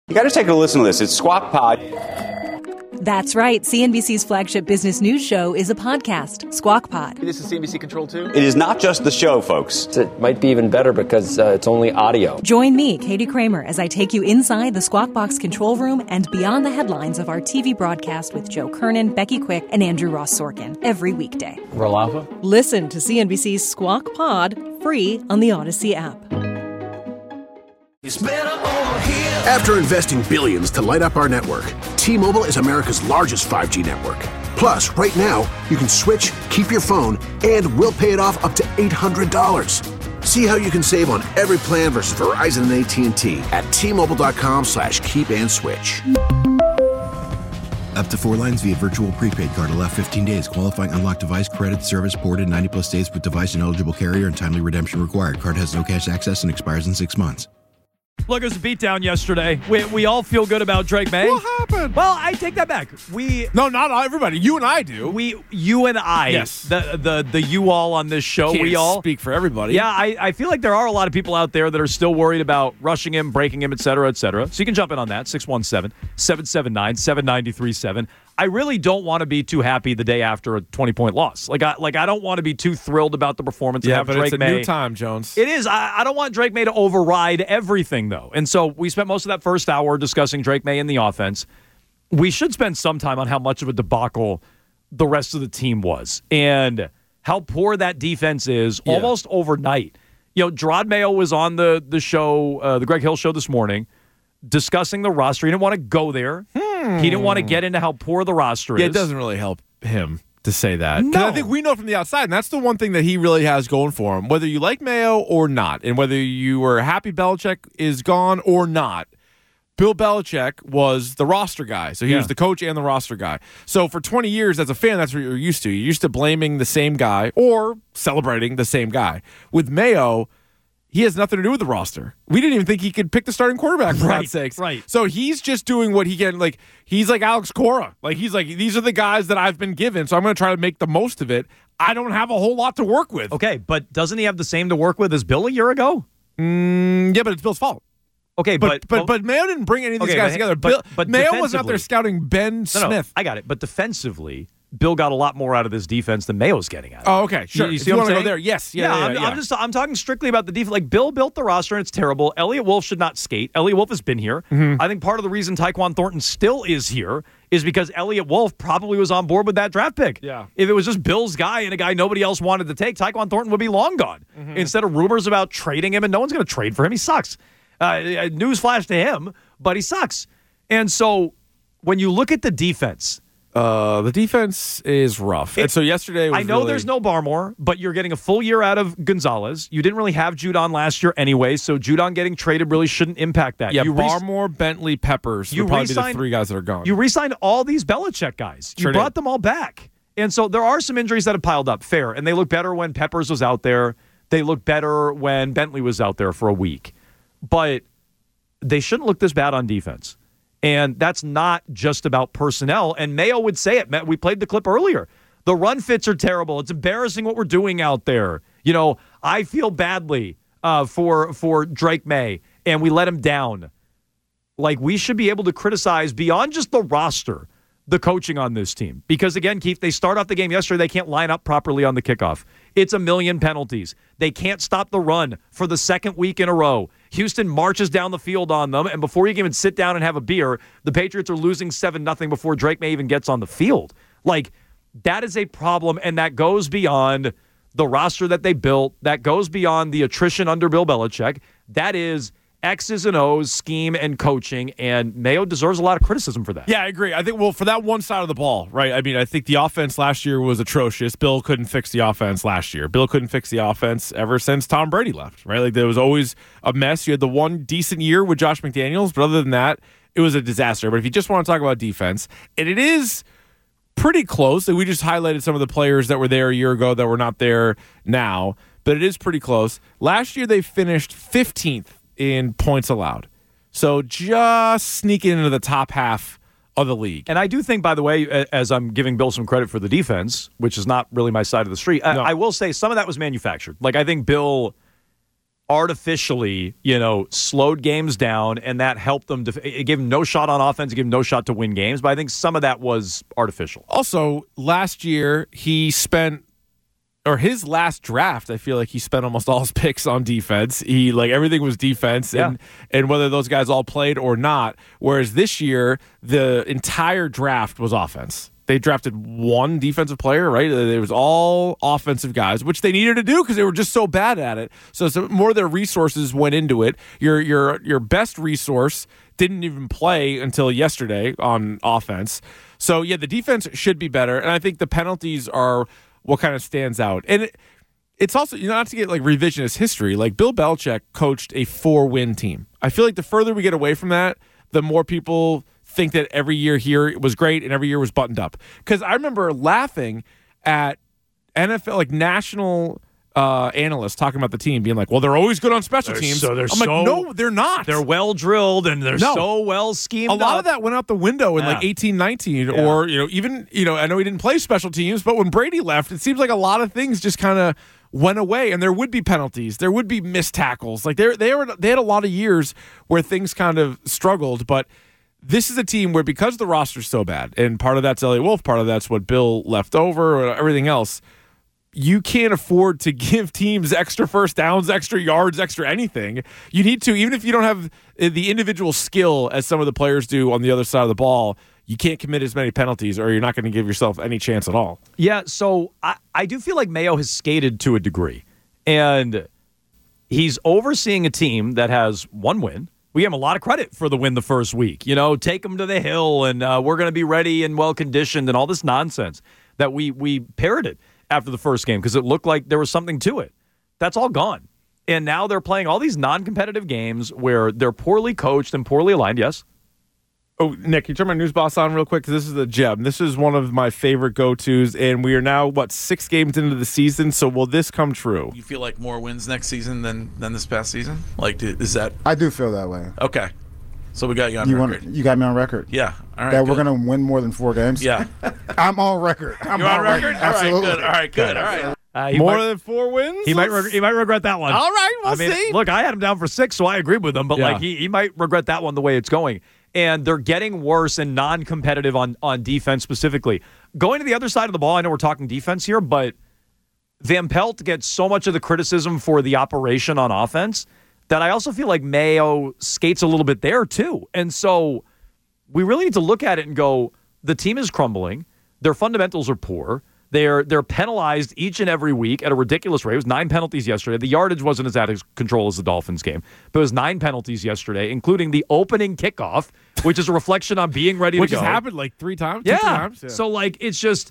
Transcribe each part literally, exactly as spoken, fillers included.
You got to take a listen to this. It's Squawk Pod. That's right. C N B C's flagship business news show is a podcast, Squawk Pod. This is C N B C Control two? It is not just the show, folks. It might be even better because uh, it's only audio. Join me, Katie Kramer, as I take you inside the Squawk Box control room and beyond the headlines of our T V broadcast with Joe Kernan, Becky Quick, and Andrew Ross Sorkin every weekday. Roll Alpha? Listen to C N B C's Squawk Pod free on the Odyssey app. It's better over here. After investing billions to light up our network, T-Mobile is America's largest five G network. Plus, right now, you can switch, keep your phone, and we'll pay it off up to eight hundred dollars. See how you can save on every plan versus Verizon and A T and T at T-Mobile.com slash keep and switch. Up to four lines via virtual prepaid card. Allow fifteen days. Qualifying unlocked device credit service ported ninety plus days with device and eligible carrier and timely redemption required. Card has no cash access and expires in six months. Look, it was a beatdown yesterday. We we all feel good about Drake May. What happened? Well, I take that back. We no, not everybody. You and I do. We, you and I. Yes. The the the you all on this show. Can't we all speak for everybody. Yeah, I, I feel like there are a lot of people out there that are still worried about rushing him, breaking him, et cetera, et cetera. So you can jump in on that. six one seven, seven seven nine, seven nine three seven. I really don't want to be too happy the day after a twenty-point loss. Like I like I don't want to be too thrilled about the performance. Yeah, and have but Drake it's a May. new time, Jones. It is. I, I don't want Drake May to override everything, though. And so we spent most of that first hour discussing Drake May and the offense. We should spend some time on how much of a debacle the rest of the team was and how poor that defense is yeah. almost overnight. You know, Gerard Mayo was on the the show, uh, the Greg Hill show this morning, discussing the roster. He didn't want to go there. Hmm. He didn't want to get into how poor the roster is. Yeah, it doesn't really help him to say that. No. I think we know from the outside, and that's the one thing that he really has going for him, whether you like Mayo or not, and whether you were happy Belichick is gone or not. Bill Belichick was the roster guy. So he yeah. was the coach and the roster guy. So for twenty years as a fan, that's what you're used to. You're used to blaming the same guy or celebrating the same guy. With Mayo, he has nothing to do with the roster. We didn't even think he could pick the starting quarterback, for right, God's sakes. Right. So he's just doing what he can. Like, he's like Alex Cora. Like, he's like, these are the guys that I've been given, so I'm going to try to make the most of it. I don't have a whole lot to work with. Okay, but doesn't he have the same to work with as Bill a year ago? Mm, yeah, but it's Bill's fault. Okay, but but but, well, but Mayo didn't bring any of these okay, guys but, together. But, Bill, but Mayo was out there scouting Ben no, Smith. No, I got it. But defensively, Bill got a lot more out of this defense than Mayo's getting out of it. Oh, okay, sure. You, you if see you what want I'm to saying? go there, yes, yeah, yeah. yeah, I'm, yeah. I'm just I'm talking strictly about the defense. Like Bill built the roster and it's terrible. Elliott Wolf should not skate. Elliott Wolf has been here. Mm-hmm. I think part of the reason Tyquan Thornton still is here is because Elliott Wolf probably was on board with that draft pick. Yeah. If it was just Bill's guy and a guy nobody else wanted to take, Tyquan Thornton would be long gone. Mm-hmm. Instead of rumors about trading him, and no one's going to trade for him. He sucks. Uh, newsflash to him, but he sucks. And so when you look at the defense, Uh, the defense is rough. It, and so yesterday was I know really... there's no Barmore, but you're getting a full year out of Gonzalez. You didn't really have Judon last year anyway, so Judon getting traded really shouldn't impact that. Yeah, you Barmore, re- Bentley, Peppers you would probably be the re-signed, three guys that are gone. You re-signed all these Belichick guys. You sure brought did. them all back. And so there are some injuries that have piled up, fair, and they look better when Peppers was out there. They look better when Bentley was out there for a week. But they shouldn't look this bad on defense. And that's not just about personnel. And Mayo would say it. We played the clip earlier. The run fits are terrible. It's embarrassing what we're doing out there. You know, I feel badly uh, for for Drake May, and we let him down. Like, we should be able to criticize beyond just the roster, the coaching on this team. Because, again, Keith, they start off the game yesterday. They can't line up properly on the kickoff. It's a million penalties. They can't stop the run for the second week in a row. Houston marches down the field on them, and before you can even sit down and have a beer, the Patriots are losing seven nothing before Drake May even gets on the field. Like, that is a problem, and that goes beyond the roster that they built. That goes beyond the attrition under Bill Belichick. That is X's and O's, scheme, and coaching, and Mayo deserves a lot of criticism for that. Yeah, I agree. I think, well, for that one side of the ball, right? I mean, I think the offense last year was atrocious. Bill couldn't fix the offense last year. Bill couldn't fix the offense ever since Tom Brady left, right? Like, there was always a mess. You had the one decent year with Josh McDaniels, but other than that, it was a disaster. But if you just want to talk about defense, and it is pretty close. We just highlighted some of the players that were there a year ago that were not there now, but it is pretty close. Last year, they finished fifteenth in points allowed. So just sneaking into the top half of the league. And I do think, by the way, as I'm giving Bill some credit for the defense, which is not really my side of the street, no. I, I will say some of that was manufactured. Like, I think Bill, artificially, you know, slowed games down, and that helped them. Def- it gave them no shot on offense, it gave them no shot to win games, but I think some of that was artificial. Also, last year, he spent, or his last draft, I feel like he spent almost all his picks on defense. He, like, everything was defense, yeah. and, and whether those guys all played or not, whereas this year, the entire draft was offense. They drafted one defensive player, right? It was all offensive guys, which they needed to do because they were just so bad at it. So, so more of their resources went into it. Your your your best resource didn't even play until yesterday on offense. So, yeah, the defense should be better, and I think the penalties are what kind of stands out. And it, it's also, you know, not to get like revisionist history, like Bill Belichick coached a four-win team. I feel like the further we get away from that, the more people think that every year here was great and every year was buttoned up. Because I remember laughing at N F L, like national uh, analysts talking about the team, being like, well, they're always good on special They're teams. so- they're I'm so- like, no, they're not. They're well drilled and they're No. so well schemed a lot up. of that went out the window in Yeah. like eighteen nineteen, Yeah. or, you know, even, you know, I know he didn't play special teams, but when Brady left, it seems like a lot of things just kind of went away, and there would be penalties. There would be missed tackles. Like, they they were they had a lot of years where things kind of struggled, but this is a team where, because the roster's so bad, and part of that's Elliott Wolf, part of that's what Bill left over, or everything else, you can't afford to give teams extra first downs, extra yards, extra anything. You need to, even if you don't have the individual skill as some of the players do on the other side of the ball, you can't commit as many penalties, or you're not going to give yourself any chance at all. Yeah, so I, I do feel like Mayo has skated to a degree, and he's overseeing a team that has one win. We give him a lot of credit for the win the first week. You know, take them to the hill, and uh, we're going to be ready and well-conditioned, and all this nonsense that we we parroted after the first game because it looked like there was something to it. That's all gone. And now they're playing all these non-competitive games where they're poorly coached and poorly aligned, yes? Oh, Nick, can you turn my news boss on real quick? Because this is the gem. This is one of my favorite go-tos, and we are now, what, six games into the season, so will this come true? You feel like more wins next season than, than this past season? Like, is that... I do feel that way. Okay. So we got you on you record. Want, you got me on record? Yeah. All right, that good. we're going to win more than four games? Yeah. I'm on record. I'm You're on record? record. Absolutely. All right, good. All right, good. All right. Uh, he More might, than four wins? He might reg- he might regret that one. All right, we'll I mean, see. Look, I had him down for six, so I agreed with him, but Yeah. like he, he might regret that one the way it's going. And they're getting worse and non-competitive on, on defense specifically. Going to the other side of the ball, I know we're talking defense here, but Van Pelt gets so much of the criticism for the operation on offense that I also feel like Mayo skates a little bit there too. And so we really need to look at it and go, the team is crumbling. Their fundamentals are poor. They're they're penalized each and every week at a ridiculous rate. It was nine penalties yesterday. The yardage wasn't as out of control as the Dolphins game, but it was nine penalties yesterday, including the opening kickoff, which is a reflection on being ready Which to go. has happened like three times? Yeah. Two, three times? Yeah. So, like, it's just,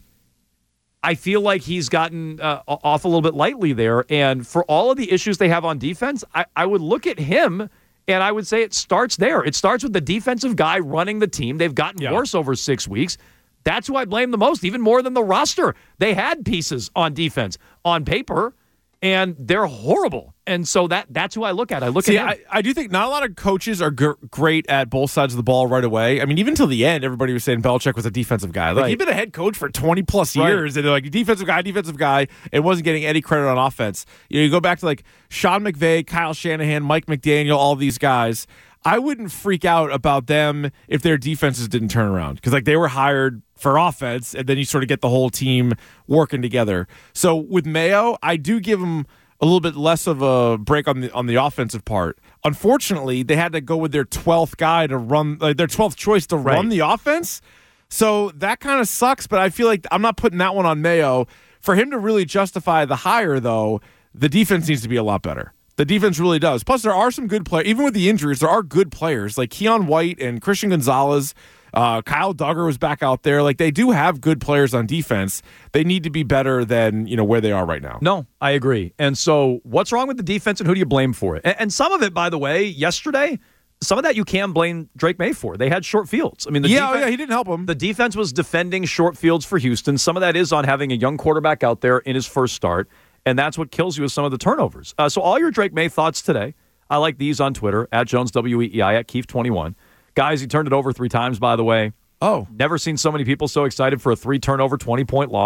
I feel like he's gotten uh, off a little bit lightly there. And for all of the issues they have on defense, I, I would look at him and I would say it starts there. It starts with the defensive guy running the team. They've gotten Yeah. worse over six weeks. That's who I blame the most, even more than the roster. They had pieces on defense on paper, and they're horrible. And so that that's who I look at. I look See, at him. I, I do think not a lot of coaches are g- great at both sides of the ball right away. I mean, even till the end, everybody was saying Belichick was a defensive guy. Like, Right. he'd been a head coach for twenty plus Right. years, and they're like, defensive guy, defensive guy, and wasn't getting any credit on offense. You know, you go back to like Sean McVay, Kyle Shanahan, Mike McDaniel, all these guys. I wouldn't freak out about them if their defenses didn't turn around, because like they were hired for offense, and then you sort of get the whole team working together. So with Mayo, I do give him a little bit less of a break on the on the offensive part. Unfortunately, they had to go with their twelfth guy to run, like their twelfth choice to Right. run the offense. So that kind of sucks, but I feel like I'm not putting that one on Mayo. For him to really justify the hire, though, the defense needs to be a lot better. The defense really does. Plus, there are some good players. Even with the injuries, there are good players like Keon White and Christian Gonzalez. Uh, Kyle Duggar was back out there. Like, they do have good players on defense. They need to be better than, you know, where they are right now. No, I agree. And so what's wrong with the defense, and who do you blame for it? And, and some of it, by the way, yesterday, some of that you can blame Drake May for. They had short fields. I mean, the Yeah, oh, defense, yeah, he didn't help them. The defense was defending short fields for Houston. Some of that is on having a young quarterback out there in his first start, and that's what kills you with some of the turnovers. Uh, so all your Drake May thoughts today, I like these on Twitter, at Jones W E E I, at Keefe twenty-one. Guys, he turned it over three times, by the way. Oh. Never seen so many people so excited for a three-turnover, twenty-point loss.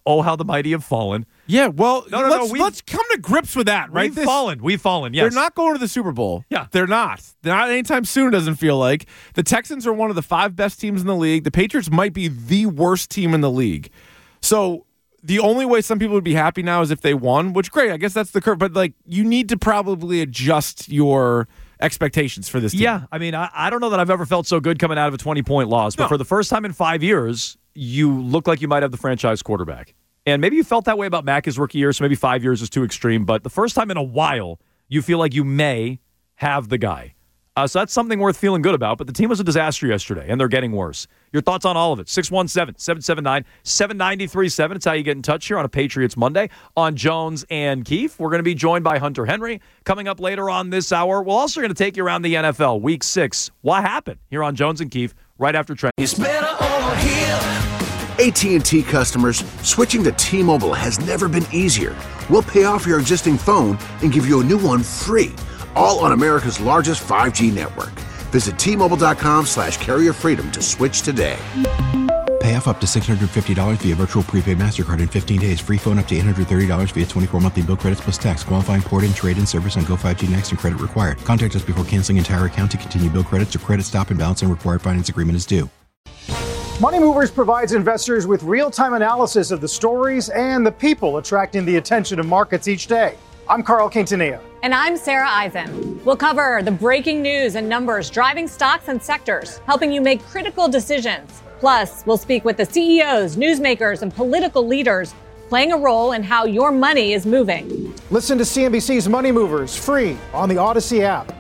Oh, how the mighty have fallen. Yeah, well, no, no, let's, no, we've, let's come to grips with that, right? We've This, fallen. We've fallen, yes. They're not going to the Super Bowl. Yeah. They're not. They're not anytime soon, it doesn't feel like. The Texans are one of the five best teams in the league. The Patriots might be the worst team in the league. So the only way some people would be happy now is if they won, which, great, I guess that's the curve. But, like, you need to probably adjust your expectations for this team. Yeah, I mean, I, I don't know that I've ever felt so good coming out of a twenty-point loss. But No. for the first time in five years, you look like you might have the franchise quarterback. And maybe you felt that way about Mack his rookie year, so maybe five years is too extreme. But the first time in a while, you feel like you may have the guy. Uh, so that's something worth feeling good about. But the team was a disaster yesterday, and they're getting worse. Your thoughts on all of it? six one seven, seven seven nine, seven nine three seven. It's how you get in touch here on a Patriots Monday on Jones and Keefe. We're going to be joined by Hunter Henry coming up later on this hour. We're also going to take you around the N F L Week six. What happened here on Jones and Keefe right after Trent? It's better over here. A T and T customers, switching to T-Mobile has never been easier. We'll pay off your existing phone and give you a new one free, all on America's largest five G network. Visit T-Mobile.com slash carrier freedom to switch today. Pay off up to six hundred fifty dollars via virtual prepaid MasterCard in fifteen days. Free phone up to eight hundred thirty dollars via twenty-four monthly bill credits plus tax. Qualifying port-in, trade-in service on Go five G Next and credit required. Contact us before canceling entire account to continue bill credits or credit stop and balance and required finance agreement is due. Money Movers provides investors with real-time analysis of the stories and the people attracting the attention of markets each day. I'm Carl Quintanilla. And I'm Sarah Eisen. We'll cover the breaking news and numbers driving stocks and sectors, helping you make critical decisions. Plus, we'll speak with the C E Os, newsmakers, and political leaders playing a role in how your money is moving. Listen to C N B C's Money Movers free on the Odyssey app.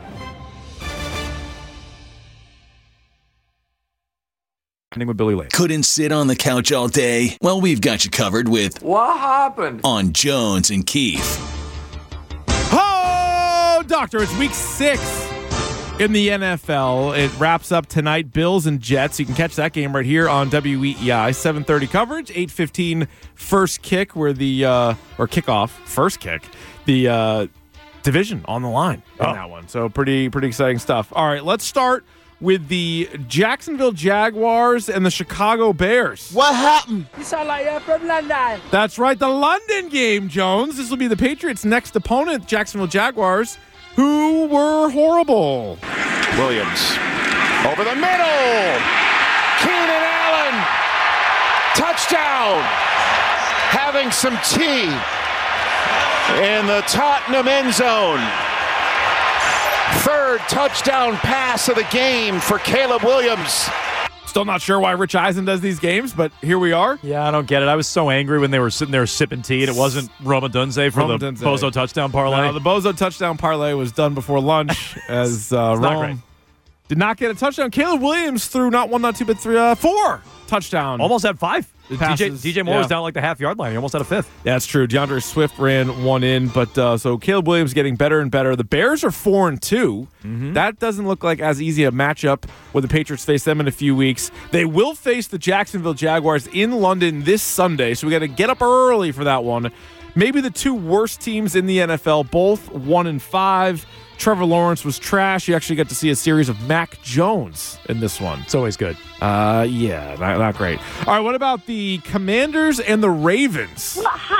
With Billy Lane. Couldn't sit on the couch all day? Well, we've got you covered with What Happened on Jones and Keefe. Oh, doctor, it's week six in the N F L. It wraps up tonight, Bills and Jets. You can catch that game right here on W E E I, seven thirty coverage, eight fifteen first kick, where the, uh, or kickoff, first kick, the uh, division on the line in oh. that one. So pretty, pretty exciting stuff. All right, let's start with the Jacksonville Jaguars and the Chicago Bears. What happened? You sound like you're from London. That's right, the London game, Jones. This will be the Patriots' next opponent, Jacksonville Jaguars, who were horrible. Williams over the middle. Keenan Allen. Touchdown. Having some tea in the Tottenham end zone. Third touchdown pass of the game for Caleb Williams. Still not sure why Rich Eisen does these games, but here we are. Yeah, I don't get it. I was so angry when they were sitting there sipping tea, and it wasn't Roma Dunze for Roma the Dunze. Bozo touchdown parlay. No, the Bozo touchdown parlay was done before lunch as uh, Rome did not get a touchdown. Caleb Williams threw not one, not two, but three, uh, four touchdown. Almost had five. Passes. D J, D J Moore Yeah. was down like the half-yard line. He almost had a fifth. Yeah, that's true. DeAndre Swift ran one in, but uh, so Caleb Williams getting better and better. The Bears are four and two. Mm-hmm. That doesn't look like as easy a matchup when the Patriots face them in a few weeks. They will face the Jacksonville Jaguars in London this Sunday, so we got to get up early for that one. Maybe the two worst teams in the N F L, both one and five. Trevor Lawrence was trash. You actually got to see a series of Mac Jones in this one. It's always good. Uh, yeah, not, not great. All right, what about the Commanders and the Ravens?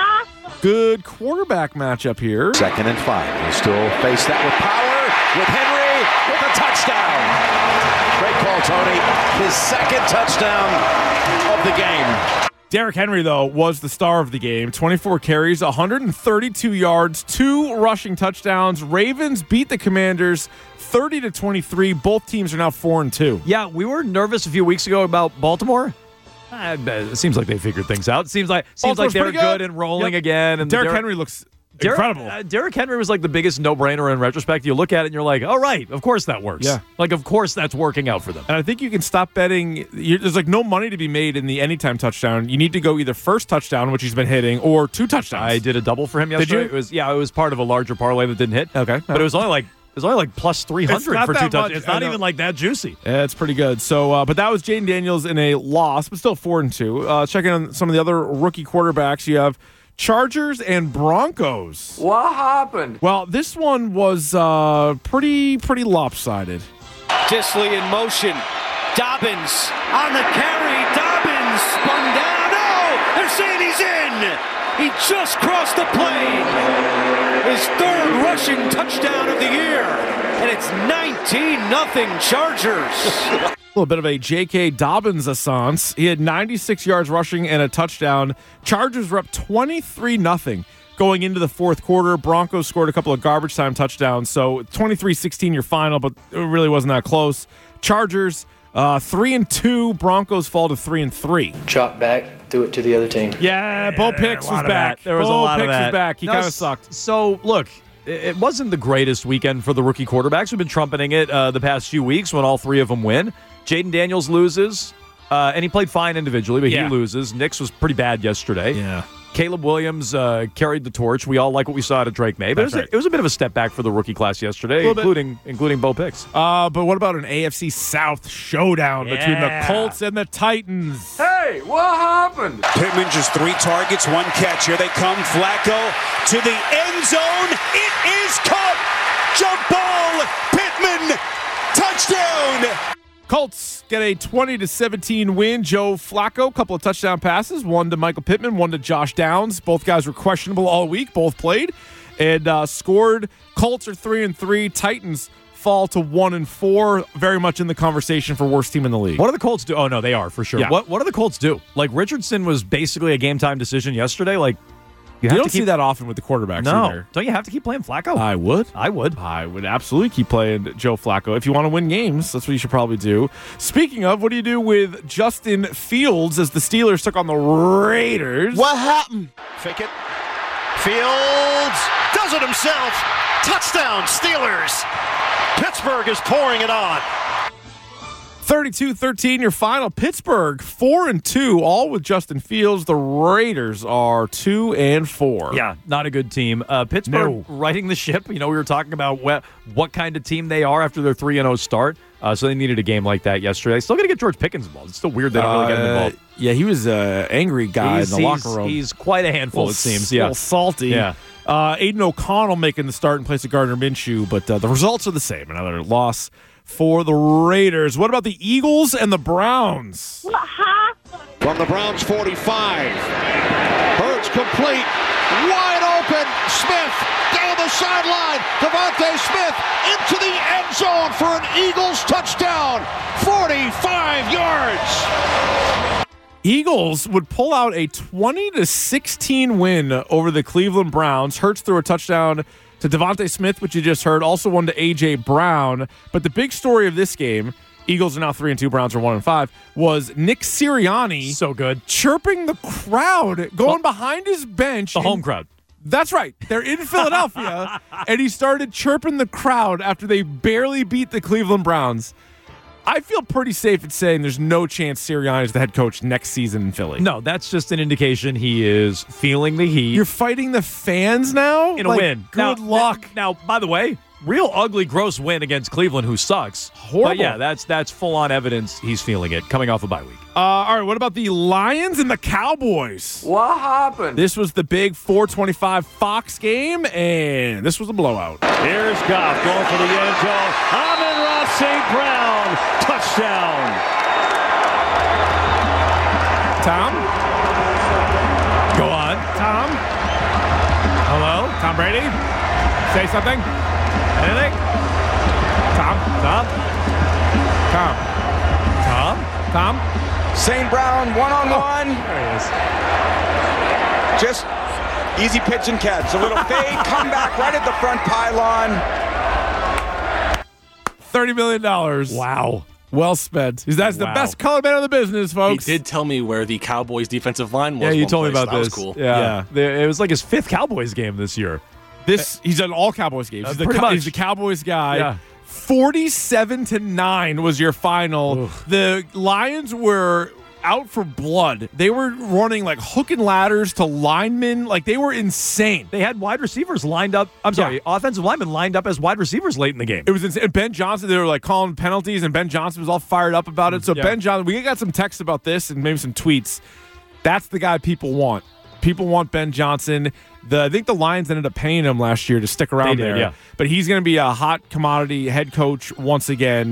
Good quarterback matchup here. Second and five. He'll still face that with power, with Henry, with a touchdown. Great call, Tony. His second touchdown of the game. Derrick Henry, though, was the star of the game. twenty-four carries, one hundred thirty-two yards, two rushing touchdowns. Ravens beat the Commanders thirty to twenty-three. Both teams are now four and two. Yeah, we were nervous a few weeks ago about Baltimore. Uh, it seems like they figured things out. It seems like seems Baltimore's like they're pretty good. good and rolling Yep. again. And Derrick Derrick- Henry looks Derrick, incredible. Uh, Derrick Henry was like the biggest no-brainer in retrospect. You look at it and you're like, oh, right, of course that works. Yeah. Like, of course that's working out for them. And I think you can stop betting. You're, there's like no money to be made in the anytime touchdown. You need to go either first touchdown, which he's been hitting, or two touchdowns. I did a double for him yesterday. you? It was yeah, it was part of a larger parlay that didn't hit. Okay. But it was only like it was only like plus three hundred not for two that much. touchdowns. It's I not know. even like that juicy. Yeah, it's pretty good. So, uh, but that was Jaden Daniels in a loss, but still four and two. Uh, checking on some of the other rookie quarterbacks, you have Chargers and Broncos. What happened? Well, this one was uh, pretty pretty lopsided. Disley in motion. Dobbins on the carry. Dobbins spun down. No! They're saying he's in. He just crossed the plane. His third rushing touchdown of the year. And it's nineteen nothing Chargers. A little bit of a J K. Dobbins-assance. He had ninety-six yards rushing and a touchdown. Chargers were up twenty-three nothing going into the fourth quarter. Broncos scored a couple of garbage time touchdowns. So twenty-three sixteen your final, but it really wasn't that close. Chargers, uh, three and two. Broncos fall to three and three. Chop back, do it to the other team. Yeah, Bo Picks was back. There was Bo a lot Picks of that. was back. He No, kind of sucked. So, look, it wasn't the greatest weekend for the rookie quarterbacks. We've been trumpeting it uh, the past few weeks when all three of them win. Jaden Daniels loses, uh, and he played fine individually, but Yeah. he loses. Nix was pretty bad yesterday. Yeah. Caleb Williams uh, carried the torch. We all like what we saw out of Drake May, but it was, That's right. a, it was a bit of a step back for the rookie class yesterday, Little bit. including including Bo Picks. Uh, but what about an A F C South showdown between the Yeah. Colts and the Titans? Hey, what happened? Pittman just three targets, one catch. Here they come. Flacco to the end zone. It is caught. Jump ball. Pittman. Touchdown. Colts get a twenty to seventeen win. Joe Flacco, couple of touchdown passes, one to Michael Pittman, one to Josh Downs. Both guys were questionable all week. Both played and uh, scored. Colts are three and three. Titans fall to one and four. Very much in the conversation for worst team in the league. What do the Colts do? Oh, no, they are for sure. Yeah. What What do the Colts do? Like, Richardson was basically a game time decision yesterday. Like, you, You, have don't to keep, see that often with the quarterbacks No, either. don't you have to keep playing Flacco? I would. I would. I would absolutely keep playing Joe Flacco. If you want to win games, that's what you should probably do. Speaking of, what do you do with Justin Fields as the Steelers took on the Raiders? What happened? Fake it. Fields does it himself. Touchdown, Steelers. Pittsburgh is pouring it on. thirty-two thirteen your final. Pittsburgh four and two, all with Justin Fields. The Raiders are two and four. Yeah, not a good team. Uh, Pittsburgh No. righting the ship. You know, we were talking about what, what kind of team they are after their three and oh start. Uh, so they needed a game like that yesterday. Still got to get George Pickens involved. It's still weird they don't really get him involved. Uh, yeah, he was an angry guy He's, in the he's- locker room. He's quite a handful, little, it seems. A Yeah. little salty. Yeah. Uh, Aiden O'Connell making the start in place of Gardner Minshew, but uh, the results are the same. Another loss for the Raiders. What about the Eagles and the Browns? From the Browns forty-five. Hurts complete. Wide open. Smith down the sideline. Devontae Smith into the end zone for an Eagles touchdown. forty-five yards. Eagles would pull out a twenty to sixteen win over the Cleveland Browns. Hurts threw a touchdown to Devontae Smith, which you just heard, also one to A J. Brown. But the big story of this game, Eagles are now three and two, Browns are one and five, was Nick Sirianni so good chirping the crowd, going behind his bench. The home crowd. That's right. They're in Philadelphia, and he started chirping the crowd after they barely beat the Cleveland Browns. I feel pretty safe at saying there's no chance Sirianni is the head coach next season in Philly. No, that's just an indication he is feeling the heat. You're fighting the fans now? in a Like, win. Good now, luck. Now, by the way, real ugly, gross win against Cleveland, who sucks. Horrible. But yeah, that's that's full on evidence he's feeling it coming off a bye week. Uh, all right, what about the Lions and the Cowboys? What happened? This was the big four twenty-five Fox game, and this was a blowout. Here's Goff going for the end zone. Amon-Ra Saint Brown. Touchdown. Tom? Go on. Tom? Hello? Tom Brady? Say something? Anything? Tom? Tom? Tom? Tom? Tom? Saint Brown, one-on-one. There he is. Just easy pitch and catch. A little fade, come back right at the front pylon. thirty million dollars. Wow. Well spent. That's the Wow. best color man in the business, folks. He did tell me where the Cowboys' defensive line was. Yeah, you one told me place. about that this. was cool. Yeah. Yeah. The- It was like his fifth Cowboys game this year. This he's done all Cowboys games. Uh, He's, the, pretty Co- much. he's the Cowboys guy. Yeah. forty-seven to nine was your final. Oof. The Lions were out for blood. They were running like hook and ladders to linemen. Like they were insane. They had wide receivers lined up. I'm sorry, Yeah. offensive linemen lined up as wide receivers late in the game. It was insane. Ben Johnson, they were like calling penalties, and Ben Johnson was all fired up about it. So Yeah. Ben Johnson, we got some texts about this and maybe some tweets. That's the guy people want. People want Ben Johnson. The I think the Lions ended up paying him last year to stick around They did, there. yeah. But he's going to be a hot commodity head coach once again.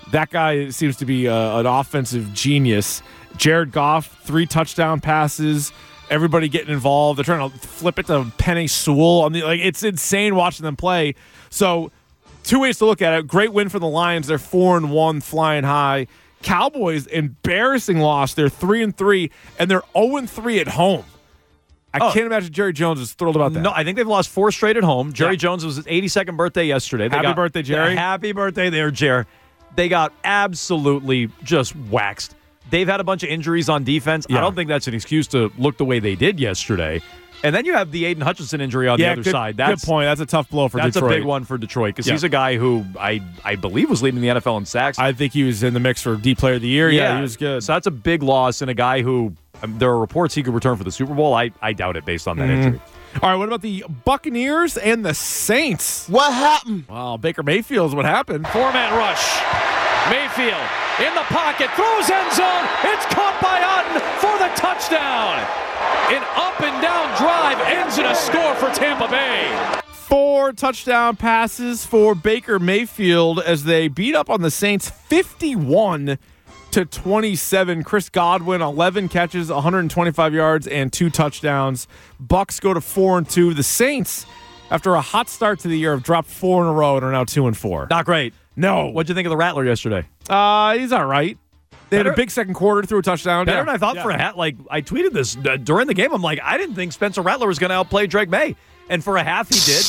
That guy seems to be uh, an offensive genius. Jared Goff, three touchdown passes. Everybody getting involved. They're trying to flip it to Penei Sewell. On the, like, it's insane watching them play. So, two ways to look at it. Great win for the Lions. They're four and one, flying high. Cowboys, embarrassing loss. They're three and three, and they're zero and three at home. I oh. can't imagine Jerry Jones is thrilled about that. No, I think they've lost four straight at home. Jerry yeah. Jones was his eighty-second birthday yesterday. They happy got, birthday, Jerry. Happy birthday there, Jerry. They got absolutely just waxed. They've had a bunch of injuries on defense. Yeah. I don't think that's an excuse to look the way they did yesterday. And then you have the Aiden Hutchinson injury on yeah, the other good, side. That's, good point. That's a tough blow for that's Detroit. That's a big one for Detroit because yeah. he's a guy who I I believe was leading the N F L in sacks. I think he was in the mix for D Player of the Year. Yeah, yeah he was good. So that's a big loss and a guy who um, there are reports he could return for the Super Bowl. I, I doubt it based on that mm. injury. All right, what about the Buccaneers and the Saints? What happened? Wow, Baker Mayfield's what happened. Four-man rush. Mayfield in the pocket, throws end zone. It's caught by Otten for the touchdown. An up-and-down drive ends in a score for Tampa Bay. Four touchdown passes for Baker Mayfield as they beat up on the Saints fifty-one to twenty-seven. Chris Godwin, eleven catches, one hundred twenty-five yards, and two touchdowns. Bucs go to four and two. The Saints, after a hot start to the year, have dropped four in a row and are now two and four. Not great. No. What'd you think of the Rattler yesterday? Uh, he's all right. They better, had a big second quarter, threw a touchdown. Better yeah. than I thought yeah. for a hat. Like, I tweeted this uh, during the game. I'm like, I didn't think Spencer Rattler was going to outplay Drake May. And for a half, he did.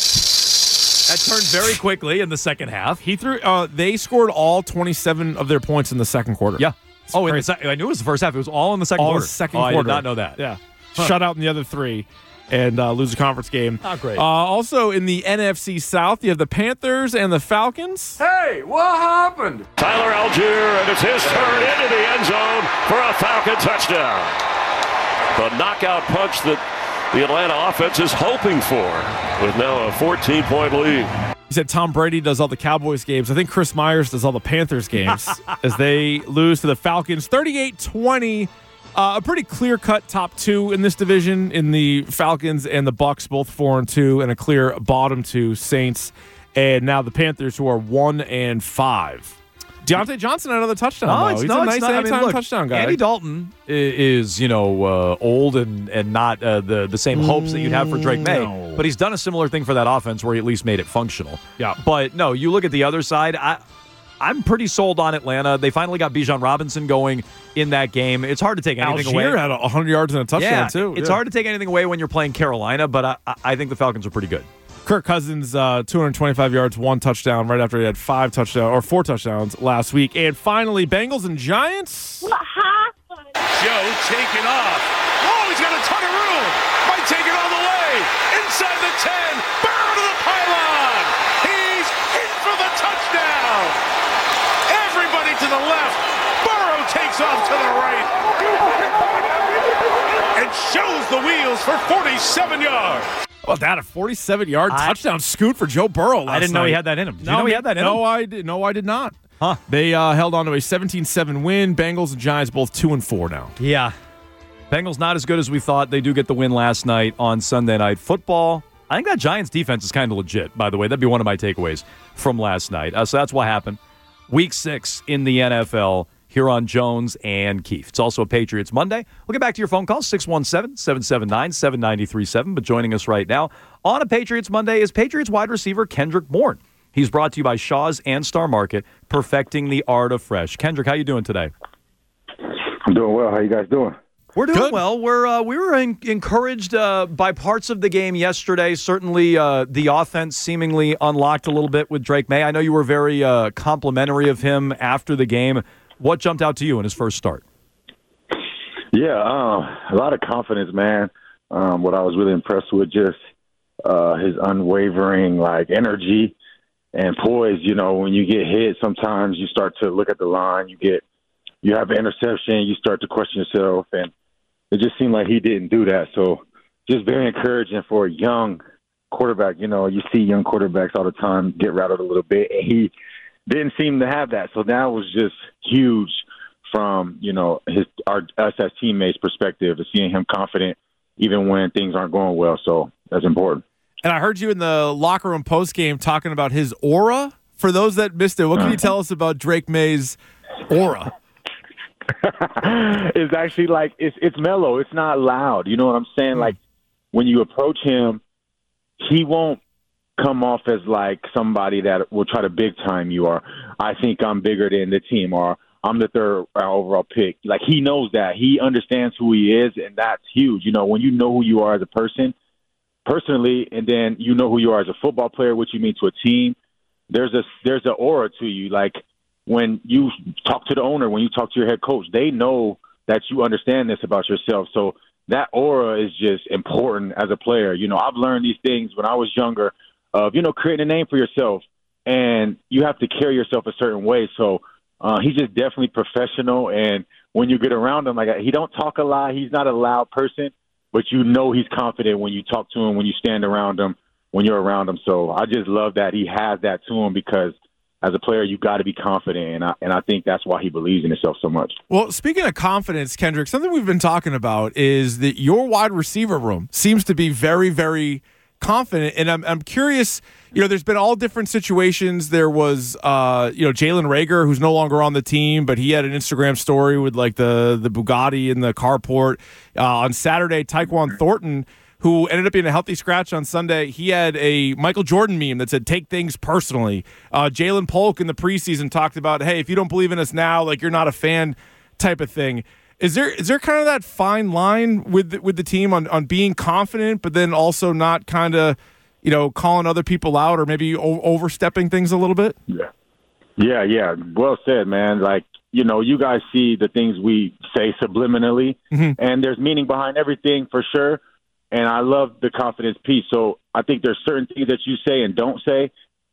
That turned very quickly in the second half. He threw. Uh, they scored all twenty-seven of their points in the second quarter. Yeah. It's oh, in the se- I knew it was the first half. It was all in the second all quarter. The second oh, quarter. I did not know that. Yeah. Huh. Shut out in the other three. And uh, lose a conference game. Not great. Uh, also in the N F C South, you have the Panthers and the Falcons. Hey, what happened? Tyler Algier, and it's his turn into the end zone for a Falcon touchdown. The knockout punch that the Atlanta offense is hoping for with now a fourteen-point lead. He said Tom Brady does all the Cowboys games. I think Chris Myers does all the Panthers games as they lose to the Falcons thirty-eight twenty. Uh, a pretty clear-cut top two in this division in the Falcons and the Bucs, both four and two, and a clear bottom two, Saints, and now the Panthers, who are one and five. Deontay Johnson another touchdown. No, though. it's He's no, a nice it's not. anytime I mean, look, touchdown guy. Andy Dalton is, you know, uh, old and and not uh, the the same hopes that you'd have for Drake May, no. but he's done a similar thing for that offense where he at least made it functional. Yeah. But no, you look at the other side. I. I'm pretty sold on Atlanta. They finally got Bijan Robinson going in that game. It's hard to take anything Algier away. had one hundred yards and a touchdown, yeah, too. It's yeah. hard to take anything away when you're playing Carolina, but I, I think the Falcons are pretty good. Kirk Cousins, uh, two hundred twenty-five yards, one touchdown right after he had five touchdowns or four touchdowns last week. And finally, Bengals and Giants. What happened? Joe taking off. Oh, he's got a ton of room. Might take it all the way. Inside the ten. Burrow to the pylon. He's hit for the touchdown. Everybody to the left. Burrow takes off to the right. And shows the wheels for forty-seven yards. Well, that a forty-seven yard touchdown scoot for Joe Burrow last I didn't night. know he had that in him. Did no, you know he had that in no, him? I did, no, I did not. Huh. They uh, held on to a seventeen seven win. Bengals and Giants both two and four now. Yeah. Bengals not as good as we thought. They do get the win last night on Sunday Night Football. I think that Giants defense is kind of legit, by the way. That'd be one of my takeaways from last night. Uh, so that's what happened. Week six in the N F L here on Jones and Keefe. It's also a Patriots Monday. We'll get back to your phone calls, six one seven, seven seven nine, seven nine three seven. But joining us right now on a Patriots Monday is Patriots wide receiver Kendrick Bourne. He's brought to you by Shaw's and Star Market, perfecting the art of fresh. Kendrick, how you doing today? I'm doing well. How you guys doing? We're doing Good. well. We're uh, we were in, encouraged uh, by parts of the game yesterday. Certainly, uh, the offense seemingly unlocked a little bit with Drake May. I know you were very uh, complimentary of him after the game. What jumped out to you in his first start? Yeah, um, a lot of confidence, man. Um, what I was really impressed with, just uh, his unwavering like energy and poise. You know, when you get hit, sometimes you start to look at the line. You get you have an interception. You start to question yourself, and it just seemed like he didn't do that. So just very encouraging for a young quarterback. You know, you see young quarterbacks all the time get rattled a little bit, and he didn't seem to have that. So that was just huge from, you know, his our us as teammates' perspective, to seeing him confident even when things aren't going well. So that's important. And I heard you in the locker room post game talking about his aura for those that missed it, what can you tell us about Drake May's aura? It's actually like it's it's mellow. It's not loud. You know what I'm saying? Like when you approach him, he won't come off as like somebody that will try to big time you, or I think I'm bigger than the team, or I'm the third overall pick. Like he knows that. He understands who he is, and that's huge. You know, when you know who you are as a person, personally, and then you know who you are as a football player, what you mean to a team, there's a there's an aura to you. Like when you talk to the owner, when you talk to your head coach, they know that you understand this about yourself. So that aura is just important as a player. You know, I've learned these things when I was younger of, you know, creating a name for yourself, and you have to carry yourself a certain way. So uh, he's just definitely professional, and when you get around him, like he don't talk a lot. He's not a loud person, but you know he's confident when you talk to him, when you stand around him, when you're around him. So I just love that he has that to him, because as a player, you got to be confident, and I, and I think that's why he believes in himself so much. Well, speaking of confidence, Kendrick, something we've been talking about is that your wide receiver room seems to be very, very confident, and I'm I'm curious. You know, there's been all different situations. There was, uh, you know, Jalen Reagor, who's no longer on the team, but he had an Instagram story with like the the Bugatti in the carport. Uh, on Saturday, Tyquan Thornton, who ended up being a healthy scratch on Sunday, he had a Michael Jordan meme that said, "Take things personally." Uh, Jalen Polk in the preseason talked about, "Hey, if you don't believe in us now, like you're not a fan," type of thing. Is there is there kind of that fine line with the, with the team on, on being confident, but then also not kind of, you know, calling other people out or maybe o- overstepping things a little bit? Yeah, yeah, yeah. Well said, man. Like, you know, you guys see the things we say subliminally, mm-hmm. and there's meaning behind everything for sure. And I love the confidence piece. So I think there's certain things that you say and don't say,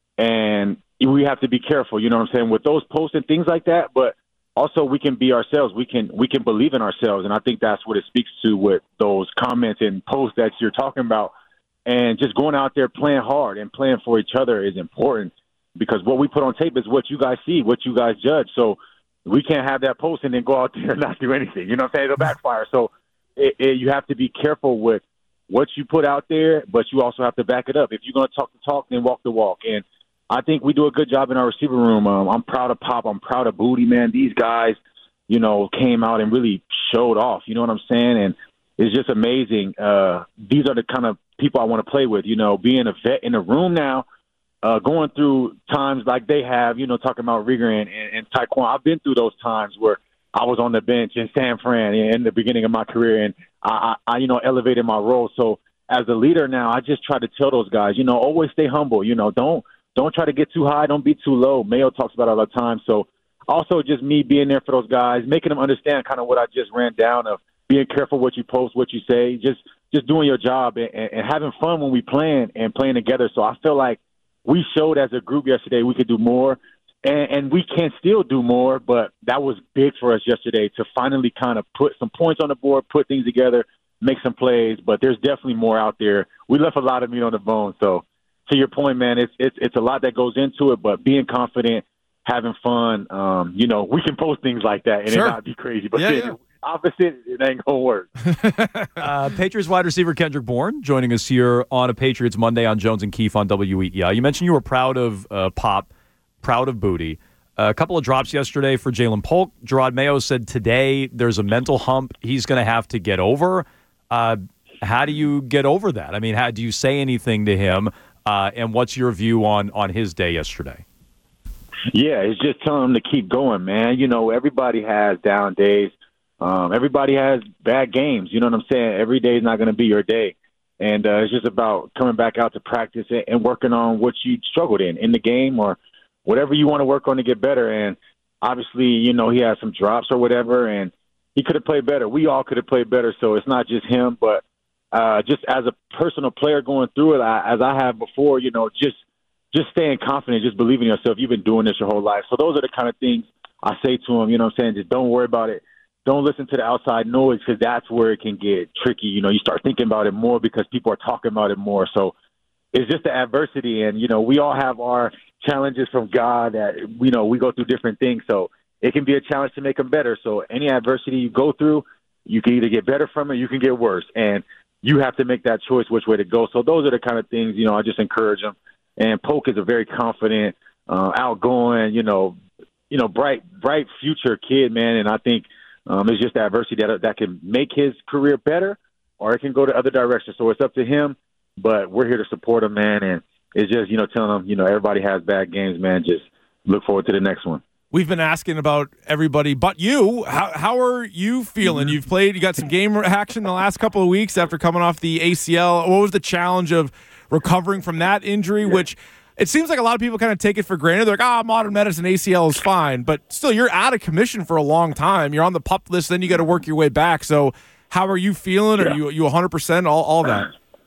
and we have to be careful, you know what I'm saying, with those posts and things like that. But also we can be ourselves. We can we can believe in ourselves, and I think that's what it speaks to with those comments and posts that you're talking about. And just going out there playing hard and playing for each other is important, because what we put on tape is what you guys see, what you guys judge. So we can't have that post and then go out there and not do anything. You know what I'm saying? It'll backfire. So it, it, you have to be careful with what you put out there, but you also have to back it up. If you're going to talk the talk, then walk the walk. And I think we do a good job in our receiver room. Um, I'm proud of Pop. I'm proud of Booty, man. These guys, you know, came out and really showed off. You know what I'm saying? And it's just amazing. Uh, these are the kind of people I want to play with, you know, being a vet in the room now, uh, going through times like they have, you know, talking about Reagor and, and, and Tyquan. I've been through those times where I was on the bench in San Fran in the beginning of my career, and I, I, you know, elevated my role. So as a leader now, I just try to tell those guys, you know, always stay humble. You know, don't don't try to get too high, don't be too low. Mayo talks about it all the time. So also just me being there for those guys, making them understand kind of what I just ran down of being careful what you post, what you say, just just doing your job and, and having fun when we playing and playing together. So I feel like we showed as a group yesterday we could do more. And, and we can still do more, but that was big for us yesterday to finally kind of put some points on the board, put things together, make some plays. But there's definitely more out there. We left a lot of meat on the bone. So to your point, man, it's it's it's a lot that goes into it. But being confident, having fun, um, you know, we can post things like that and sure. it not be crazy. But yeah, then, yeah. opposite, it ain't gonna work. uh, Patriots wide receiver Kendrick Bourne joining us here on a Patriots Monday on Jones and Keefe on W E E I. You mentioned you were proud of uh, Pop. Proud of Booty. Uh, a couple of drops yesterday for Jalen Polk. Gerard Mayo said today there's a mental hump he's going to have to get over. Uh, how do you get over that? I mean, how do you say anything to him? Uh, and what's your view on on his day yesterday? Yeah, it's just telling him to keep going, man. You know, everybody has down days. Um, everybody has bad games. You know what I'm saying? Every day is not going to be your day. And uh, it's just about coming back out to practice and working on what you struggled in, in the game or whatever you want to work on to get better. And obviously, you know, he had some drops or whatever, and he could have played better. We all could have played better. So it's not just him, but uh, just as a personal player going through it, I, as I have before, you know, just just staying confident, just believing in yourself. You've been doing this your whole life. So those are the kind of things I say to him, you know what I'm saying? Just don't worry about it. Don't listen to the outside noise, because that's where it can get tricky. You know, you start thinking about it more because people are talking about it more. So it's just the adversity. And, you know, we all have our challenges from God that, you know, we go through different things. So it can be a challenge to make them better. So any adversity you go through, you can either get better from it, you can get worse. And you have to make that choice which way to go. So those are the kind of things, you know, I just encourage them. And Polk is a very confident, uh, outgoing, you know, you know, bright, bright future kid, man. And I think um, it's just adversity that that can make his career better, or it can go the other direction. So it's up to him. But we're here to support him, man. And it's just, you know, telling him, you know, everybody has bad games, man. Just look forward to the next one. We've been asking about everybody but you. How how are you feeling? You've played, you got some game action the last couple of weeks after coming off the A C L. What was the challenge of recovering from that injury, yeah. which it seems like a lot of people kind of take it for granted. They're like, ah, oh, modern medicine, A C L is fine. But still, you're out of commission for a long time. You're on the PUP list, then you got to work your way back. So how are you feeling? Yeah. Are you you one hundred percent, all, all that?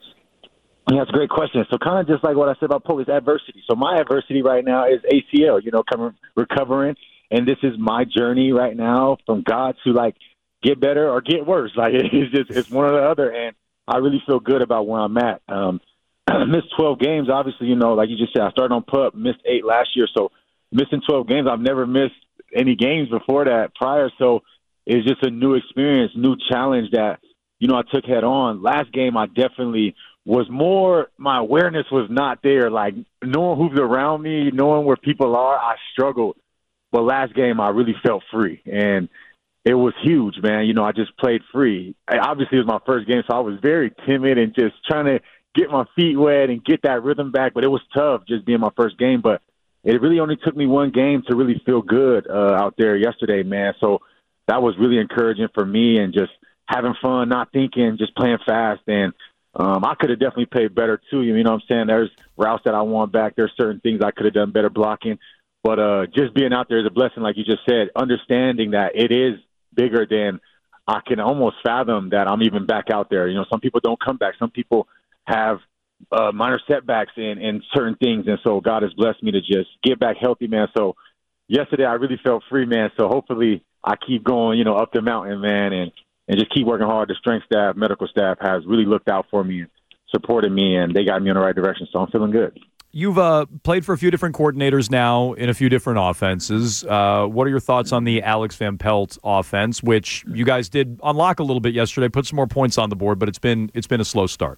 Yeah, that's a great question. So kind of just like what I said about Pope, is adversity. So my adversity right now is A C L, you know, coming, recovering. And this is my journey right now from God to, like, get better or get worse. Like, it's just, it's one or the other. And I really feel good about where I'm at. Um, I missed twelve games, obviously, you know, like you just said, I started on PUP, missed eight last year. So missing twelve games, I've never missed any games before that prior. So it's just a new experience, new challenge that, you know, I took head on. Last game, I definitely was more, my awareness was not there. Like, knowing who's around me, knowing where people are, I struggled. But last game, I really felt free. And it was huge, man. You know, I just played free. I, obviously, it was my first game, so I was very timid and just trying to get my feet wet and get that rhythm back. But it was tough just being my first game. But it really only took me one game to really feel good uh, out there yesterday, man. So that was really encouraging for me, and just having fun, not thinking, just playing fast. And Um, I could have definitely played better, too. You know what I'm saying? There's routes that I want back. There's certain things I could have done better blocking. But uh, just being out there is a blessing, like you just said, understanding that it is bigger than I can almost fathom that I'm even back out there. You know, some people don't come back. Some people have uh, minor setbacks in, in certain things. And so God has blessed me to just get back healthy, man. So yesterday I really felt free, man. So hopefully I keep going, you know, up the mountain, man, and And just keep working hard. The strength staff, medical staff has really looked out for me and supported me, and they got me in the right direction, so I'm feeling good. You've uh, played for a few different coordinators now in a few different offenses. Uh, what are your thoughts on the Alex Van Pelt offense, which you guys did unlock a little bit yesterday, put some more points on the board, but it's been it's been a slow start?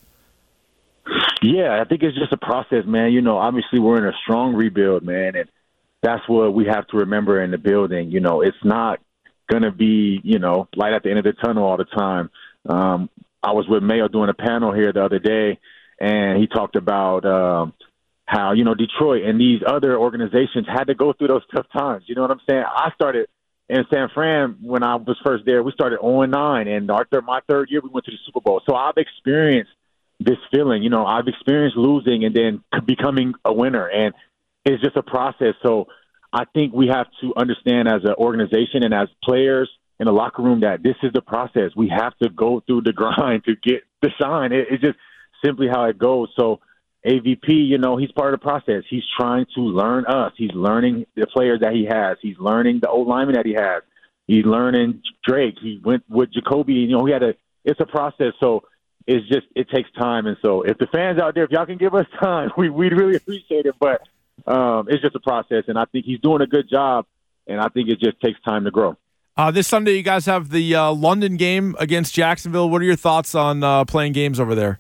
Yeah, I think it's just a process, man. You know, obviously we're in a strong rebuild, man, and that's what we have to remember in the building. You know, it's not going to be, you know, light at the end of the tunnel all the time. Um, I was with Mayo doing a panel here the other day, and he talked about um, how, you know, Detroit and these other organizations had to go through those tough times. You know what I'm saying? I started in San Fran when I was first there. We started oh and nine, and our third, my third year we went to the Super Bowl. So I've experienced this feeling. You know, I've experienced losing and then becoming a winner, and it's just a process. So I think we have to understand as an organization and as players in the locker room that this is the process. We have to go through the grind to get the shine. It, it's just simply how it goes. So A V P, you know, he's part of the process. He's trying to learn us. He's learning the players that he has. He's learning the old lineman that he has. He's learning Drake. He went with Jacoby. You know, he had a – it's a process. So it's just – it takes time. And so if the fans out there, if y'all can give us time, we, we'd really appreciate it. But – Um, it's just a process, and I think he's doing a good job, and I think it just takes time to grow. Uh, this Sunday, you guys have the uh, London game against Jacksonville. What are your thoughts on uh, playing games over there?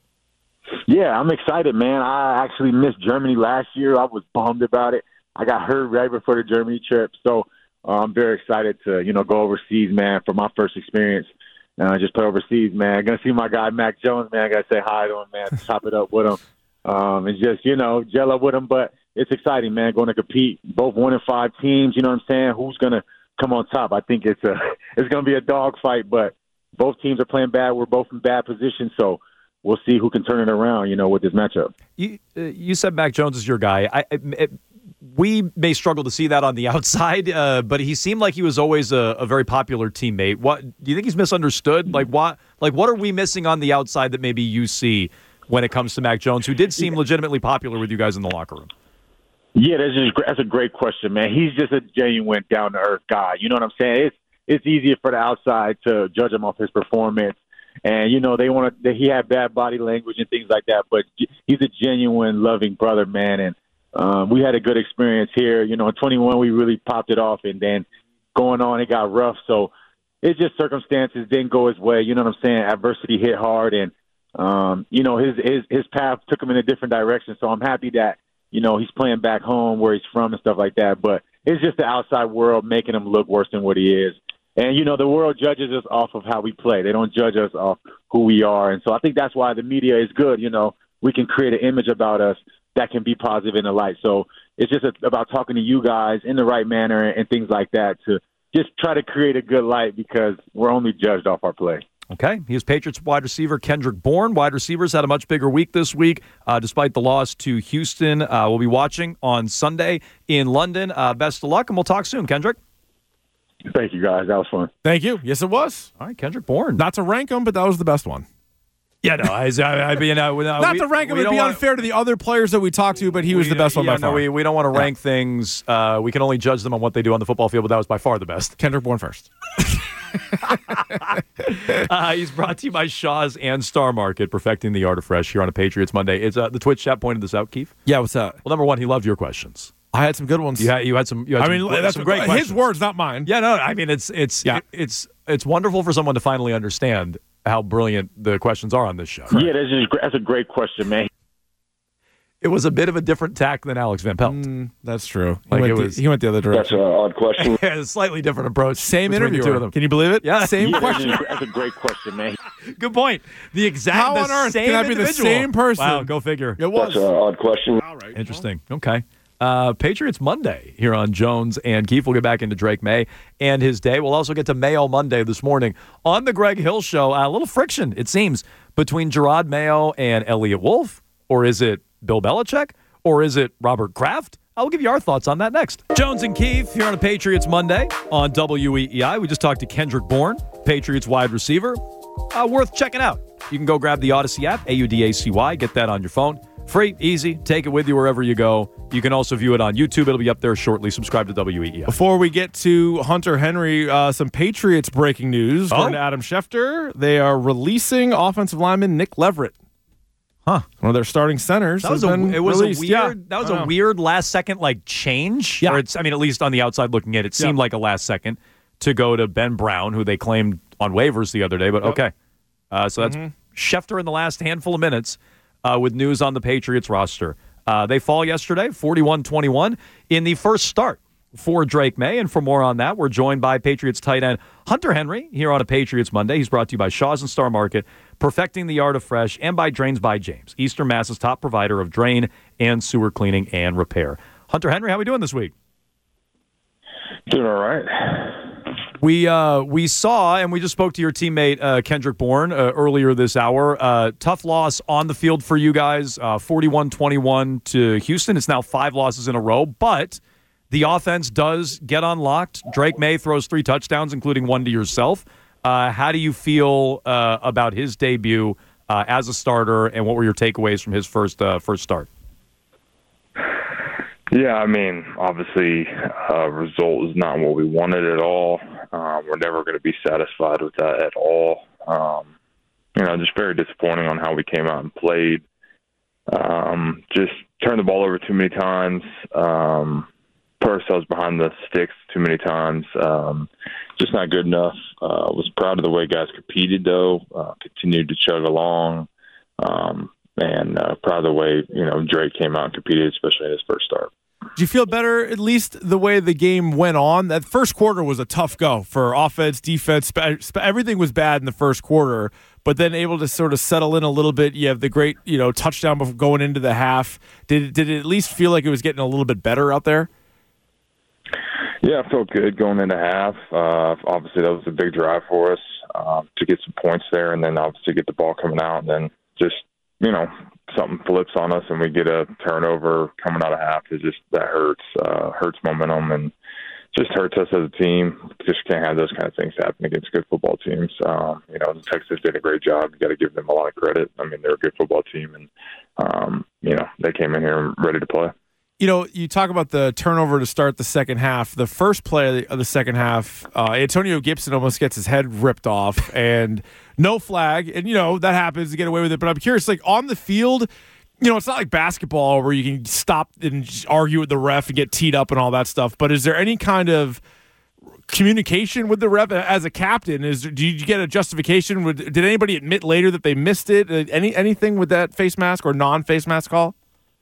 Yeah, I'm excited, man. I actually missed Germany last year. I was bummed about it. I got hurt right before the Germany trip, so uh, I'm very excited to, you know, go overseas, man, for my first experience. Uh, just play overseas, man. I'm going to see my guy, Mac Jones, man. I got to say hi to him, man, chop it up with him, um, and just, you know, gel up with him. But it's exciting, man, going to compete. Both one and five teams, you know what I'm saying? Who's going to come on top? I think it's a it's going to be a dogfight, but both teams are playing bad. We're both in bad positions, so we'll see who can turn it around, you know, with this matchup. You, uh, you said Mac Jones is your guy. I, it, we may struggle to see that on the outside, uh, but he seemed like he was always a, a very popular teammate. What do you think he's misunderstood? Like what? Like what are we missing on the outside that maybe you see when it comes to Mac Jones, who did seem legitimately popular with you guys in the locker room? Yeah, that's, just, that's a great question, man. He's just a genuine, down-to-earth guy. You know what I'm saying? It's it's easier for the outside to judge him off his performance. And, you know, they want to. He had bad body language and things like that, but he's a genuine, loving brother, man. And um, we had a good experience here. You know, in twenty-one, we really popped it off, and then going on, it got rough. So it's just circumstances didn't go his way. You know what I'm saying? Adversity hit hard, and, um, you know, his, his, his path took him in a different direction. So I'm happy that you know, he's playing back home where he's from and stuff like that. But it's just the outside world making him look worse than what he is. And, you know, the world judges us off of how we play. They don't judge us off who we are. And so I think that's why the media is good. You know, we can create an image about us that can be positive in the light. So it's just a, about talking to you guys in the right manner and things like that to just try to create a good light because we're only judged off our play. Okay. He is Patriots wide receiver Kendrick Bourne. Wide receivers had a much bigger week this week, uh, despite the loss to Houston. Uh, we'll be watching on Sunday in London. Uh, best of luck, and we'll talk soon, Kendrick. Thank you, guys. That was fun. Thank you. Yes, it was. All right, Kendrick Bourne. Not to rank him, but that was the best one. Yeah, no, I, I, I mean, uh, no, not we, to rank him, it'd be wanna, unfair to the other players that we talked to, but he was we, the best one yeah, by far. No, we, we don't want to rank yeah. things. Uh, we can only judge them on what they do on the football field, but that was by far the best. Kendrick Bourne first. uh, he's brought to you by Shaw's and Star Market, perfecting the art of fresh here on a Patriots Monday. It's uh, the Twitch chat pointed this out, Keith. Yeah, what's that? Well, number one, he loved your questions. I had some good ones. You had, you had some. You had I some, mean, that's some great his questions. words, not mine. Yeah, no, I mean, it's it's yeah. it, it's it's wonderful for someone to finally understand how brilliant the questions are on this show. Yeah, that's, just, that's a great question, man. It was a bit of a different tack than Alex Van Pelt. Mm, that's true. Like he, it went was, the, he went the other direction. That's an odd question. Yeah, a slightly different approach. Same interview. interviewer. The two of them. Can you believe it? Yeah, same yeah, question. That's a, that's a great question, man. Good point. The exact How the on earth same can that be individual. the same person? Wow, go figure. It was. That's an odd question. All right. Interesting. Okay. Uh, Patriots Monday here on Jones and Keefe. We'll get back into Drake May and his day. We'll also get to Mayo Monday this morning on the Greg Hill Show. Uh, a little friction, it seems, between Gerard Mayo and Elliot Wolf. Or is it Bill Belichick? Or is it Robert Kraft? I'll give you our thoughts on that next. Jones and Keefe here on a Patriots Monday on W E E I. We just talked to Kendrick Bourne, Patriots wide receiver. Uh, worth checking out. You can go grab the Odyssey app, A U D A C Y. Get that on your phone. Free, easy. Take it with you wherever you go. You can also view it on YouTube. It'll be up there shortly. Subscribe to W E E I. Before we get to Hunter Henry, uh, some Patriots breaking news. Oh. According to Adam Schefter, they are releasing offensive lineman Nick Leverett. Huh. One of their starting centers. That was has a, been it was released. a weird. Yeah. That was I a know. weird last second like change. Yeah. Or it's, I mean, at least on the outside looking at it, it seemed Yep. like a last second to go to Ben Brown, who they claimed on waivers the other day. But Yep. okay, uh, so that's Mhm. Schefter in the last handful of minutes uh, with news on the Patriots roster. Uh, they fall yesterday, forty-one twenty-one in the first start for Drake May. And for more on that, we're joined by Patriots tight end Hunter Henry here on a Patriots Monday. He's brought to you by Shaw's and Star Market, perfecting the art of fresh, and by Drains by James, Eastern Mass's top provider of drain and sewer cleaning and repair. Hunter Henry, how are we doing this week? Doing all right. We uh, we saw, and we just spoke to your teammate, uh, Kendrick Bourne, uh, earlier this hour. Uh, tough loss on the field for you guys, uh, forty-one twenty-one to Houston. It's now five losses in a row, but the offense does get unlocked. Drake May throws three touchdowns, including one to yourself. Uh, how do you feel uh, about his debut uh, as a starter, and what were your takeaways from his first uh, first start? Yeah, I mean, obviously, uh, result is not what we wanted at all. Um, we're never going to be satisfied with that at all. Um, you know, just very disappointing on how we came out and played. Um, just turned the ball over too many times. Um, put ourselves behind the sticks too many times. Um, just not good enough. Uh, was proud of the way guys competed, though. Uh, continued to chug along. Um, and uh, proud of the way, you know, Drake came out and competed, especially in his first start. Did you feel better, at least the way the game went on? That first quarter was a tough go for offense, defense. Sp- sp- everything was bad in the first quarter, but then able to sort of settle in a little bit. You have the great, you know, touchdown before going into the half. Did did it at least feel like it was getting a little bit better out there? Yeah, I felt good going into half. Uh, obviously, that was a big drive for us um, to get some points there, and then obviously get the ball coming out, and then just, you know, something flips on us and we get a turnover coming out of half. It just, that hurts, uh, hurts momentum and just hurts us as a team. Just can't have those kind of things happen against good football teams. Um, you know, Texas did a great job. You got to give them a lot of credit. I mean, they're a good football team and, um, you know, they came in here ready to play. You know, you talk about the turnover to start the second half. The first play of the second half, uh, Antonio Gibson almost gets his head ripped off and no flag. And, you know, that happens to get away with it. But I'm curious, like on the field, you know, it's not like basketball where you can stop and argue with the ref and get teed up and all that stuff. But is there any kind of communication with the ref as a captain? Is do you get a justification? Did anybody admit later that they missed it? Any anything with that face mask or non-face mask call?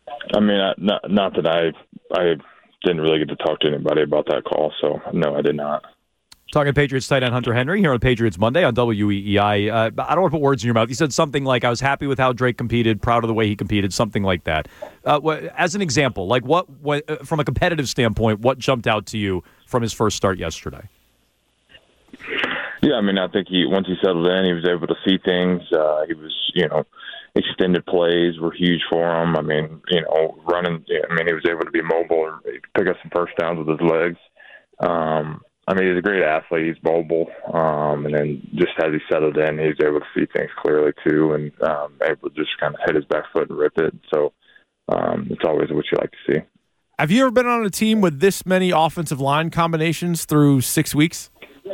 I mean, I, not not that I I didn't really get to talk to anybody about that call, so no, I did not. Talking to Patriots tight end Hunter Henry here on Patriots Monday on W E E I. Uh, I don't want to put words in your mouth. You said something like, I was happy with how Drake competed, proud of the way he competed, something like that. Uh, what, as an example, like what, what, uh, from a competitive standpoint, what jumped out to you from his first start yesterday? Yeah, I mean, I think he once he settled in, he was able to see things. Uh, he was, you know, extended plays were huge for him. I mean, you know, running, I mean, he was able to be mobile and pick up some first downs with his legs. Um I mean, he's a great athlete. He's mobile, um, and then just as he settled in, he's able to see things clearly too, and um, able to just kind of hit his back foot and rip it. So um, it's always what you like to see. Have you ever been on a team with this many offensive line combinations through six weeks?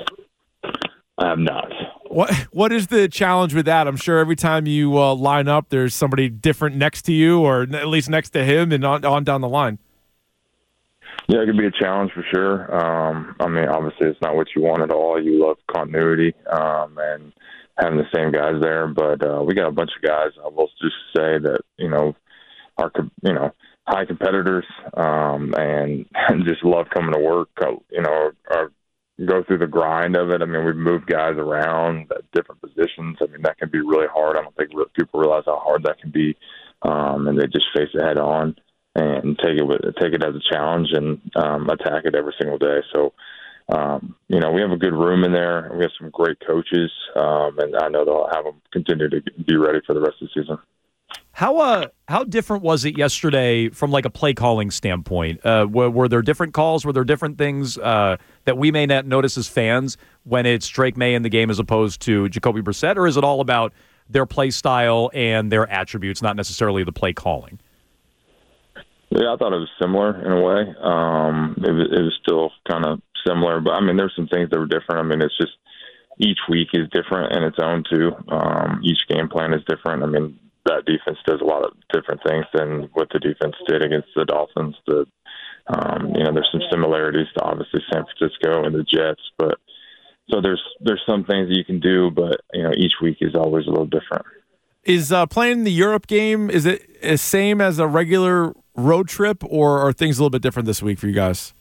I have not. What What is the challenge with that? I'm sure every time you uh, line up, there's somebody different next to you, or at least next to him, and on, on down the line. Yeah, it could be a challenge for sure. Um, I mean, obviously, it's not what you want at all. You love continuity um, and having the same guys there, but uh, we got a bunch of guys. I will just say that you know are you know high competitors um, and, and just love coming to work. You know, or go through the grind of it. I mean, we move guys around at different positions. I mean, that can be really hard. I don't think people realize how hard that can be, um, and they just face it head on and take it with, take it as a challenge and um, attack it every single day. So, um, you know, we have a good room in there. We have some great coaches, um, and I know they'll have them continue to be ready for the rest of the season. How uh how different was it yesterday from like a play calling standpoint? Uh, were, were there different calls? Were there different things uh, that we may not notice as fans when it's Drake Maye in the game as opposed to Jacoby Brissett, or is it all about their play style and their attributes, not necessarily the play calling? Yeah, I thought it was similar in a way. Um, it, was, it was still kind of similar, but I mean, there's some things that were different. I mean, it's just each week is different in its own too. Um, each game plan is different. I mean, that defense does a lot of different things than what the defense did against the Dolphins. The, um, you know, there's some similarities to obviously San Francisco and the Jets, but so there's there's some things that you can do, but you know, each week is always a little different. Is uh, playing the Europe game, is it the same as a regular road trip, or are things a little bit different this week for you guys?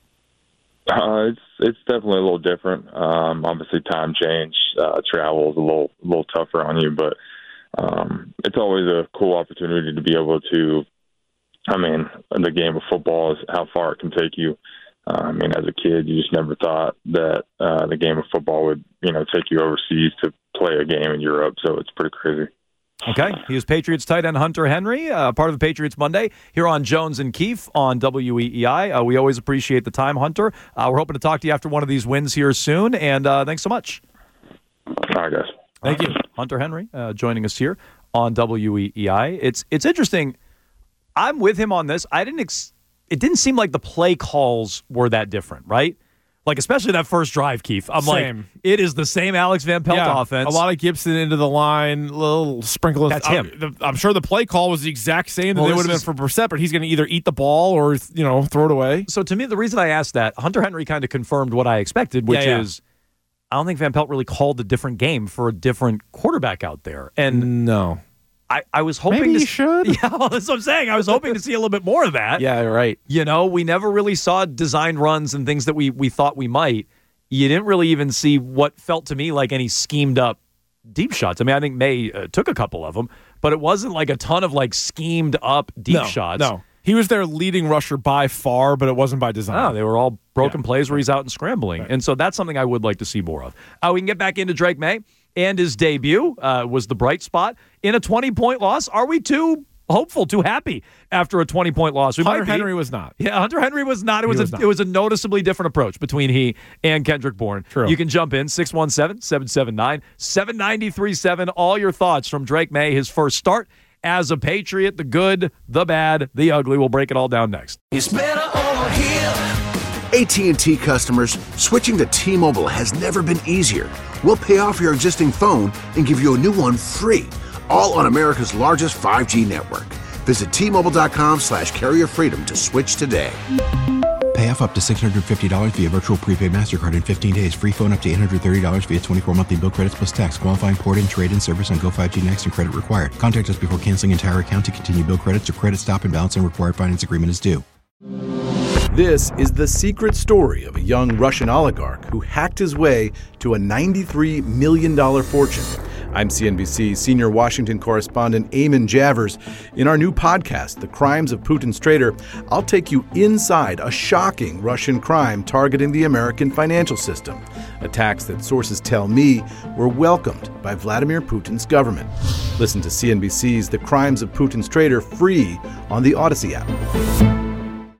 Uh, it's it's definitely a little different. Um, obviously, time change, uh, travel is a little a little tougher on you, but um, it's always a cool opportunity to be able to. I mean, the game of football is how far it can take you. Uh, I mean, as a kid, you just never thought that uh, the game of football would, you know, take you overseas to play a game in Europe. So it's pretty crazy. Okay, he is Patriots tight end Hunter Henry, uh, part of the Patriots Monday here on Jones and Keefe on W E E I. Uh, we always appreciate the time, Hunter. Uh, we're hoping to talk to you after one of these wins here soon, and uh, thanks so much. All right, guys. Thank you. Hunter Henry uh, joining us here on W E E I. It's it's interesting. I'm with him on this. I didn't. Ex- it didn't seem like the play calls were that different, right? Like, especially that first drive, Keith. I'm same. like, it is the same Alex Van Pelt yeah, offense. A lot of Gibson into the line, little sprinkle of... That's him. I'm, the, I'm sure the play call was the exact same that well, they would have is, been for Brissett, but he's going to either eat the ball or, you know, throw it away. So, to me, the reason I asked that, Hunter Henry kind of confirmed what I expected, which yeah, yeah. is, I don't think Van Pelt really called a different game for a different quarterback out there. And no. I, I was hoping Maybe to you should. Yeah, well, that's what I'm saying. I was hoping to see a little bit more of that. Yeah, right. You know, we never really saw designed runs and things that we we thought we might. You didn't really even see what felt to me like any schemed up deep shots. I mean, I think Maye uh, took a couple of them, but it wasn't like a ton of like schemed up deep no, shots. No, he was their leading rusher by far, but it wasn't by design. No, they were all broken yeah. plays where he's out and scrambling. Right. And so that's something I would like to see more of. Uh, we can get back into Drake Maye. And his debut uh, was the bright spot in a twenty-point loss. Are we too hopeful, too happy after a twenty-point loss? We Hunter might be. Henry was not. Yeah, Hunter Henry was not. It was, was a not. it was a noticeably different approach between he and Kendrick Bourne. True. You can jump in six one seven, seven seven nine, seven nine three seven. All your thoughts from Drake Maye, his first start as a Patriot, the good, the bad, the ugly. We'll break it all down next. It's better over here. A T and T customers, switching to T-Mobile has never been easier. We'll pay off your existing phone and give you a new one free, all on America's largest five G network. Visit T Mobile dot com slash carrier freedom to switch today. Pay off up to six hundred fifty dollars via virtual prepaid MasterCard in fifteen days. Free phone up to eight hundred thirty dollars via twenty-four monthly bill credits plus tax. Qualifying port and trade-in service on Go five G Next and credit required. Contact us before canceling entire account to continue bill credits or credit stop and balance and required finance agreement is due. This is the secret story of a young Russian oligarch who hacked his way to a ninety-three million dollars fortune. I'm C N B C senior Washington correspondent Eamon Javers. In our new podcast, The Crimes of Putin's Traitor, I'll take you inside a shocking Russian crime targeting the American financial system. Attacks that sources tell me were welcomed by Vladimir Putin's government. Listen to C N B C's The Crimes of Putin's Traitor free on the Odyssey app.